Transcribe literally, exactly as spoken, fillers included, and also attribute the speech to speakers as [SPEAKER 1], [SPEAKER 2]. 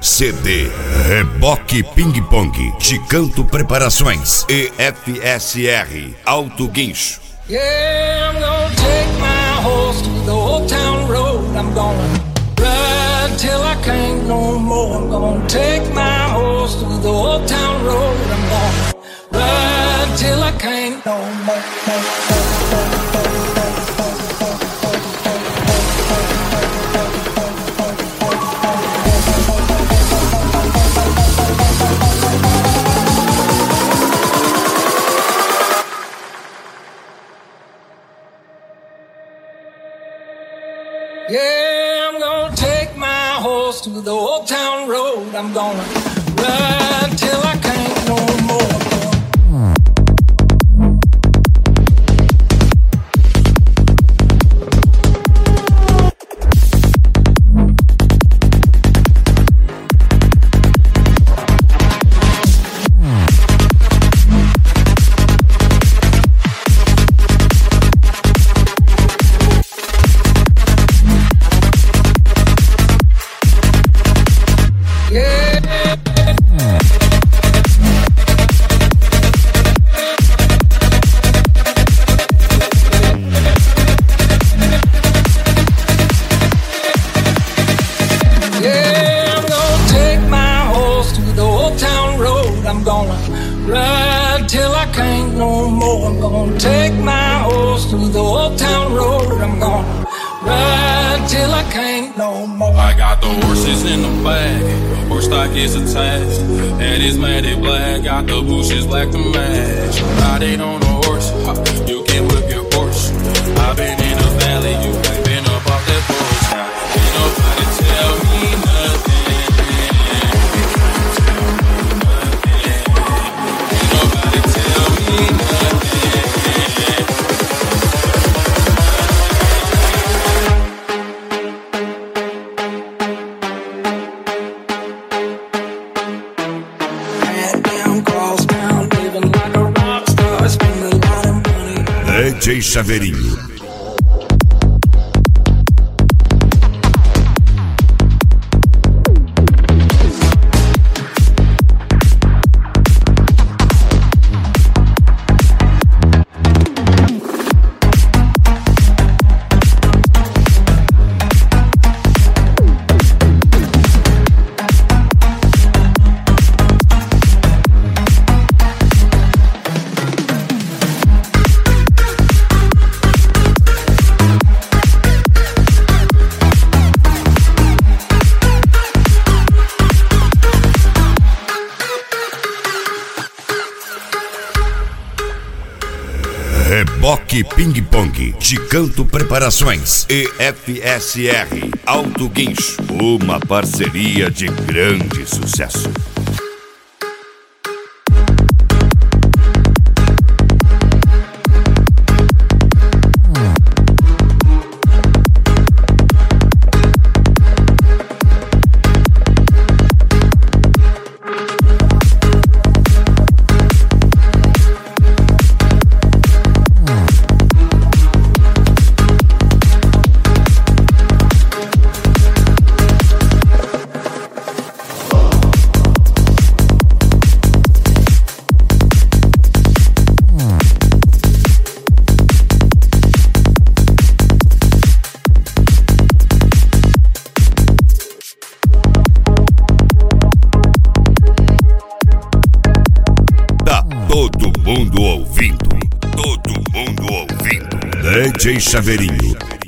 [SPEAKER 1] C D Reboque Ping Pong, Ticanto Preparações e F S R Auto Guincho.
[SPEAKER 2] Yeah, I'm gonna take my horse to the old town road. I'm gonna ride till I can't no more. I'm gonna take my horse to the old town road. I'm gonna ride till I can't no more. Yeah, I'm gonna take my horse to the old town road. I'm gonna ride till I can't no more. I'm gonna ride till I can't no more. I'm gonna take my horse to the old town road. I'm gonna ride till I can't no more.
[SPEAKER 3] I got the horses in the bag, horse stock is attached, and it's matted black, got the bushes black to match. Riding on a horse, you can whip your Porsche. I've been in the valley, you ain't been up off that porch. Now, ain't nobody tell me nothing.
[SPEAKER 1] D J Chaveirinho. Reboque Ping Pong, Ticanto Preparações e F S R Auto Guincho, uma parceria de grande sucesso. Todo mundo ouvindo, todo mundo ouvindo. D J Chaveirinho.